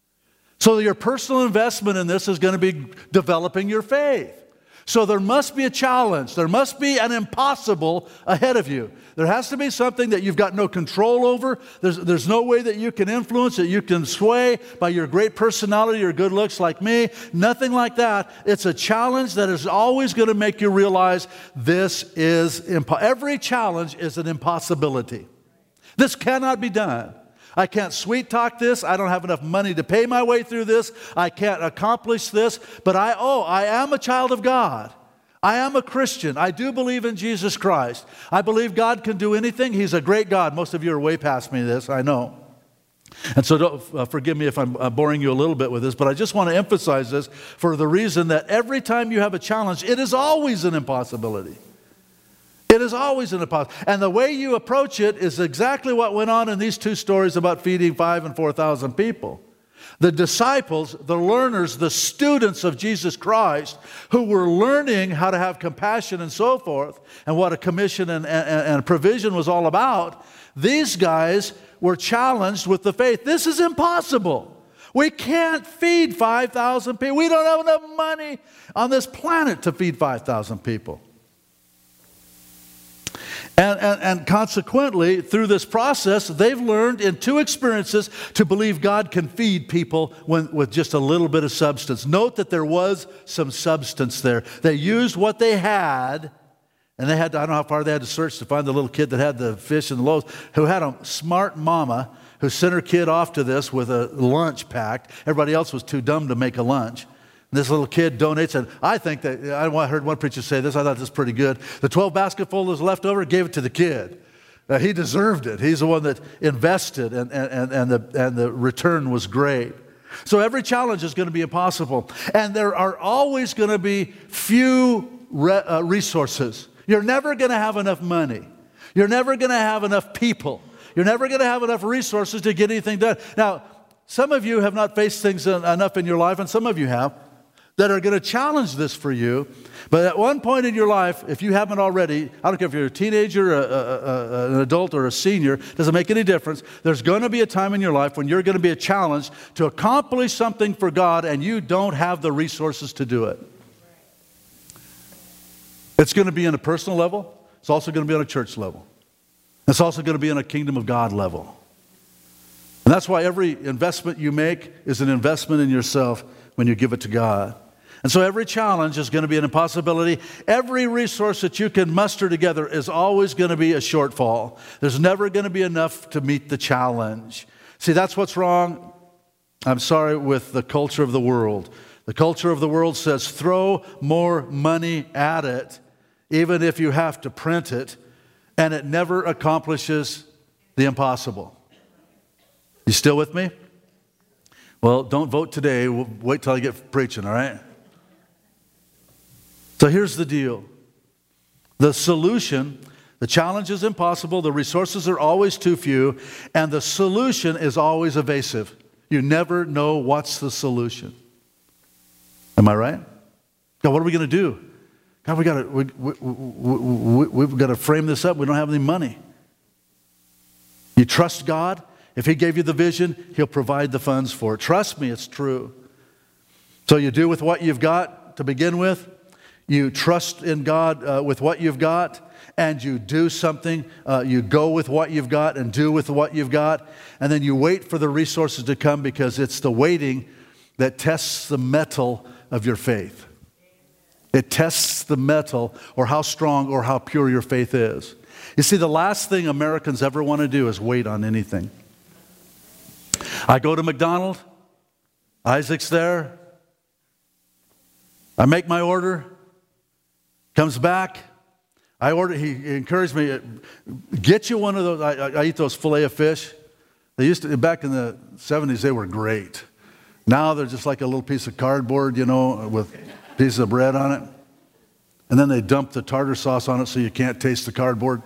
So your personal investment in this is going to be developing your faith. So there must be a challenge. There must be an impossible ahead of you. There has to be something that you've got no control over. There's no way that you can influence, that you can sway by your great personality or good looks like me. Nothing like that. It's a challenge that is always going to make you realize this is every challenge is an impossibility. This cannot be done. I can't sweet talk this. I don't have enough money to pay my way through this. I can't accomplish this. But I am a child of God. I am a Christian. I do believe in Jesus Christ. I believe God can do anything. He's a great God. Most of you are way past me this, I know. And so don't, forgive me if I'm boring you a little bit with this, but I just want to emphasize this for the reason that every time you have a challenge, it is always an impossibility. It is always an impossibility. And the way you approach it is exactly what went on in these two stories about feeding 5,000 and 4,000 people. The disciples, the learners, the students of Jesus Christ who were learning how to have compassion and so forth and what a commission and provision was all about, these guys were challenged with the faith. This is impossible. We can't feed 5,000 people. We don't have enough money on this planet to feed 5,000 people. And consequently, through this process, they've learned in 2 experiences to believe God can feed people with just a little bit of substance. Note that there was some substance there. They used what they had, and they had to, I don't know how far they had to search to find the little kid that had the fish and the loaves, who had a smart mama who sent her kid off to this with a lunch packed. Everybody else was too dumb to make a lunch. This little kid donates, and I think that, I heard one preacher say this, I thought this was pretty good. The 12 basketful that was left over, gave it to the kid. He deserved it. He's the one that invested, and the return was great. So every challenge is going to be impossible. And there are always going to be few resources. You're never going to have enough money. You're never going to have enough people. You're never going to have enough resources to get anything done. Now, some of you have not faced things enough in your life, and some of you have, that are going to challenge this for you. But at one point in your life, if you haven't already, I don't care if you're a teenager, an adult, or a senior, doesn't make any difference. There's going to be a time in your life when you're going to be challenged to accomplish something for God and you don't have the resources to do it. It's going to be on a personal level. It's also going to be on a church level. It's also going to be on a kingdom of God level. And that's why every investment you make is an investment in yourself when you give it to God. And so every challenge is going to be an impossibility. Every resource that you can muster together is always going to be a shortfall. There's never going to be enough to meet the challenge. See, that's what's wrong, I'm sorry, with the culture of the world. The culture of the world says throw more money at it, even if you have to print it, and it never accomplishes the impossible. You still with me? Well, don't vote today. We'll wait till I get preaching, all right? So here's the deal. The solution, the challenge is impossible, the resources are always too few, and the solution is always evasive. You never know what's the solution. Am I right? God, what are we going to do? God, we've got to frame this up. We don't have any money. You trust God? If He gave you the vision, He'll provide the funds for it. Trust me, it's true. So you do with what you've got to begin with. You trust in God with what you've got, and you do something. You go with what you've got and do with what you've got, and then you wait for the resources to come, because it's the waiting that tests the mettle of your faith. It tests the mettle, or how strong or how pure your faith is. You see, the last thing Americans ever want to do is wait on anything. I go to McDonald's, Isaac's there, I make my order, comes back, I order, he encouraged me, get you one of those, I eat those filet of fish. They used to, back in the 70s, they were great. Now they're just like a little piece of cardboard, you know, with pieces of bread on it. And then they dump the tartar sauce on it so you can't taste the cardboard.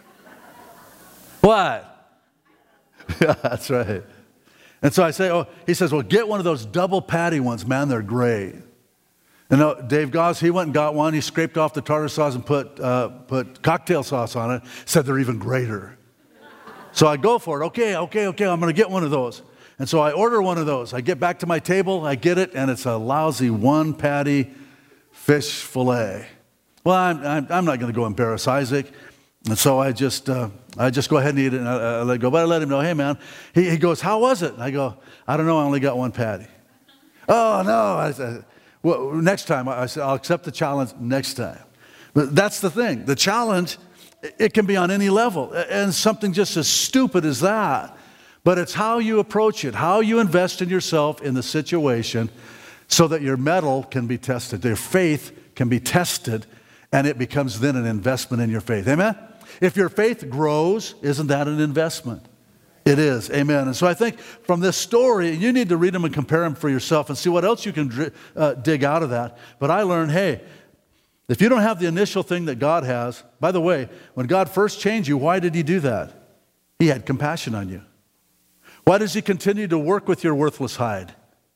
What? Yeah, that's right. And so I say, he says, well, get one of those double patty ones, man, they're great. And Dave Goss, he went and got one. He scraped off the tartar sauce and put cocktail sauce on it. Said they're even greater. So I go for it. Okay, I'm going to get one of those. And so I order one of those. I get back to my table, I get it, and it's a lousy one patty fish fillet. Well, I'm not going to go embarrass Isaac. And so I just go ahead and eat it, and I let it go. But I let him know, hey, man. He goes, how was it? And I go, I don't know, I only got one patty. Oh, no. I said, well, next time. I said, I'll accept the challenge next time. But that's the thing. The challenge, it can be on any level. And something just as stupid as that. But it's how you approach it, how you invest in yourself in the situation so that your mettle can be tested, your faith can be tested, and it becomes then an investment in your faith. Amen? If your faith grows, isn't that an investment? It is. Amen. And so I think from this story, you need to read them and compare them for yourself and see what else you can dig out of that. But I learned, hey, if you don't have the initial thing that God has, by the way, when God first changed you, why did He do that? He had compassion on you. Why does He continue to work with your worthless hide?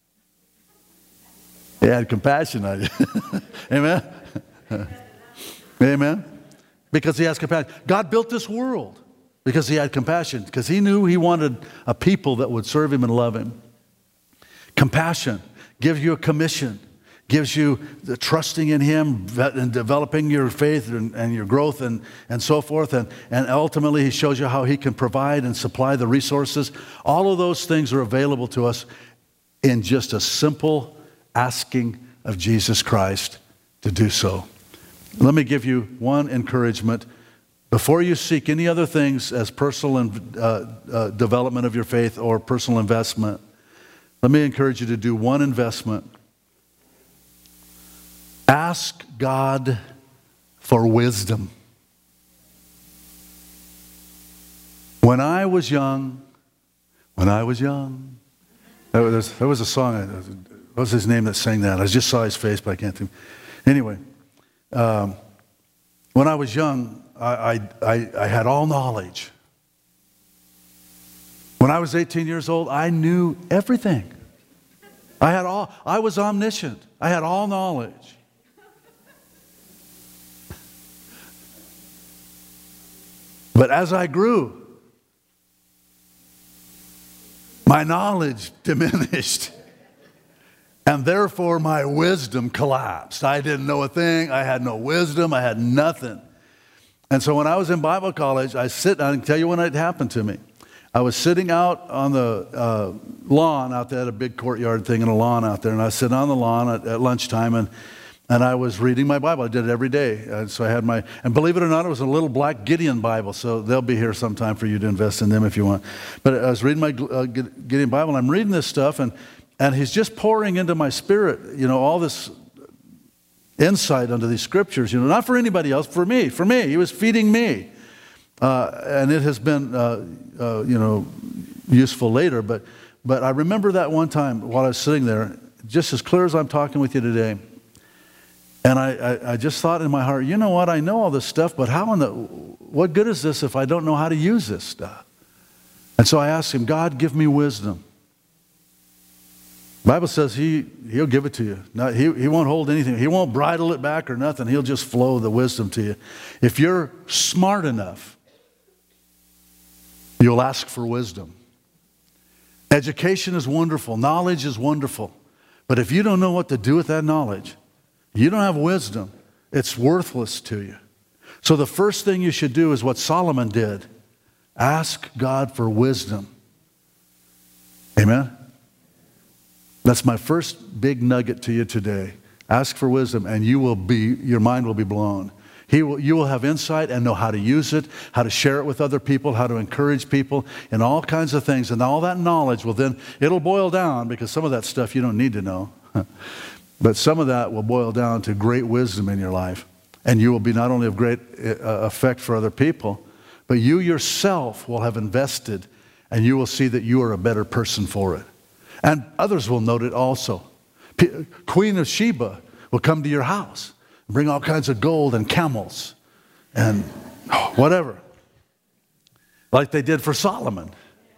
He had compassion on you. Amen? Amen? Because He has compassion. God built this world because He had compassion, because He knew He wanted a people that would serve Him and love Him. Compassion gives you a commission, gives you the trusting in Him and developing your faith and your growth and so forth. And ultimately, He shows you how He can provide and supply the resources. All of those things are available to us in just a simple asking of Jesus Christ to do so. Let me give you one encouragement. Before you seek any other things as personal development of your faith or personal investment, let me encourage you to do one investment. Ask God for wisdom. When I was young, there was a song, what was his name that sang that? I just saw his face, but I can't think. Anyway, when I was young, I had all knowledge. When I was 18 years old, I knew everything. I was omniscient. I had all knowledge. But as I grew, my knowledge diminished. And therefore my wisdom collapsed. I didn't know a thing. I had no wisdom. I had nothing. And so when I was in Bible college, I can tell you when it happened to me. I was sitting out on the lawn out there, a big courtyard thing and a lawn out there. And I was sitting on the lawn at lunchtime and I was reading my Bible. I did it every day. And so I had and believe it or not, it was a little black Gideon Bible. So they'll be here sometime for you to invest in them if you want. But I was reading my Gideon Bible and I'm reading this stuff and He's just pouring into my spirit, all this insight into these scriptures, not for anybody else, for me. He was feeding me. And it has been, useful later. But I remember that one time while I was sitting there, just as clear as I'm talking with you today. And I just thought in my heart, you know what? I know all this stuff, but what good is this if I don't know how to use this stuff? And so I asked Him, God, give me wisdom. The Bible says He'll give it to you. Now, he won't hold anything. He won't bridle it back or nothing. He'll just flow the wisdom to you. If you're smart enough, you'll ask for wisdom. Education is wonderful. Knowledge is wonderful. But if you don't know what to do with that knowledge, you don't have wisdom, it's worthless to you. So the first thing you should do is what Solomon did. Ask God for wisdom. Amen? That's my first big nugget to you today. Ask for wisdom and your mind will be blown. You will have insight and know how to use it, how to share it with other people, how to encourage people, and all kinds of things. And all that knowledge it'll boil down, because some of that stuff you don't need to know. But some of that will boil down to great wisdom in your life. And you will be not only of great effect for other people, but you yourself will have invested, and you will see that you are a better person for it. And others will note it also. Queen of Sheba will come to your house and bring all kinds of gold and camels and whatever, like they did for Solomon.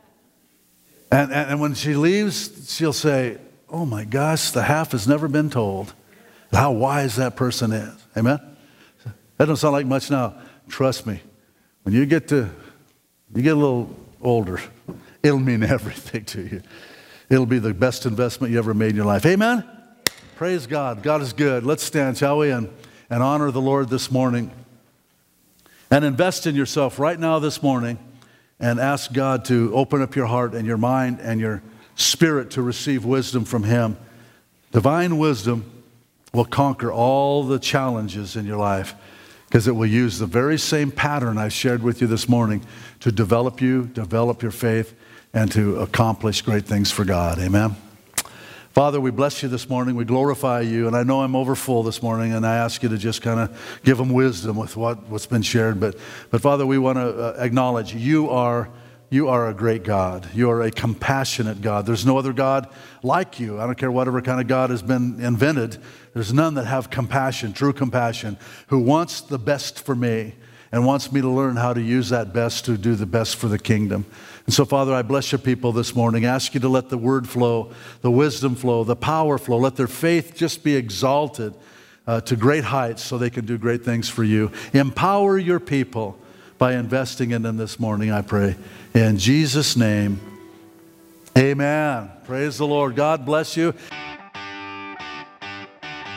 And when she leaves, she'll say, oh my gosh, the half has never been told how wise that person is. Amen? That don't sound like much now. Trust me, when you get a little older, it'll mean everything to you. It'll be the best investment you ever made in your life. Amen? Praise God. God is good. Let's stand, shall we, and honor the Lord this morning. And invest in yourself right now this morning and ask God to open up your heart and your mind and your spirit to receive wisdom from Him. Divine wisdom will conquer all the challenges in your life, because it will use the very same pattern I shared with you this morning to develop your faith, and to accomplish great things for God. Amen. Father, we bless you this morning. We glorify you. And I know I'm overfull this morning, and I ask you to just kind of give them wisdom with what's been shared. But Father, we want to acknowledge you are a great God. You are a compassionate God. There's no other God like you. I don't care whatever kind of God has been invented. There's none that have compassion, true compassion, who wants the best for me and wants me to learn how to use that best to do the best for the kingdom. And so, Father, I bless your people this morning. Ask you to let the word flow, the wisdom flow, the power flow. Let their faith just be exalted to great heights so they can do great things for you. Empower your people by investing in them this morning, I pray. In Jesus' name, amen. Praise the Lord. God bless you.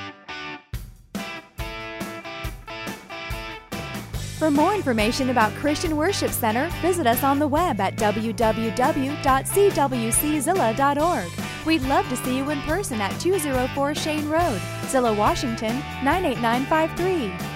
For more information about Christian Worship Center, visit us on the web at www.cwczilla.org. We'd love to see you in person at 204 Shane Road, Zillow, Washington, 98953.